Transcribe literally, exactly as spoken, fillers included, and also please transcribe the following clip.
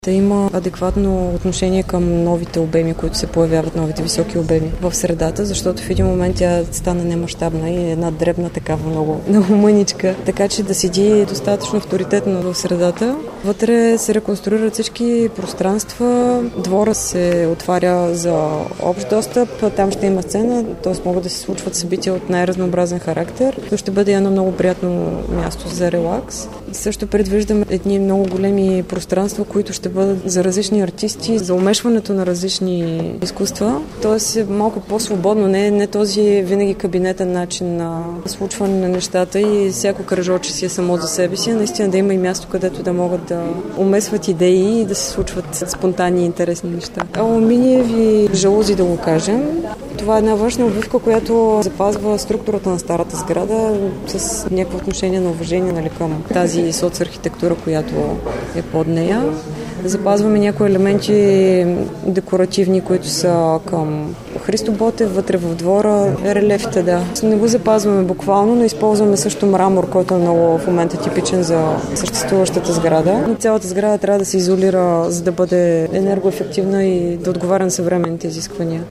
Да има адекватно отношение към новите обеми, които се появяват, новите високи обеми в средата, защото в един момент тя стана немащабна и една дребна такава много, много мъничка. Така че да седи достатъчно авторитетно в средата. Вътре се реконструират всички пространства, двора се отваря за общ достъп, там ще има сцена, т.е. могат да се случват събития от най-разнообразен характер. То ще бъде едно много приятно място за релакс. Също предвиждаме едни много големи пространства, които ще бъдат за различни артисти, за умешването на различни изкуства. Тоест е малко по-свободно, не, не този винаги кабинетен начин на случване на нещата и всяко кръжоче си е само за себе си, а наистина да има и място, където да могат да умесват идеи и да се случват спонтанни и интересни неща. Алуминиеви жалузи, да го кажем. Това е една външна обвивка, която запазва структурата на старата сграда с някакво отношение на уважение, нали, към тази соцархитектура, която е под нея. Запазваме някои елементи декоративни, които са към Христо Ботев, вътре в двора, релефите, да. Не го запазваме буквално, но използваме също мрамор, който е много в момента типичен за съществуващата сграда. Но цялата сграда трябва да се изолира, за да бъде енергоефективна и да отговаря на съвременните изисквания.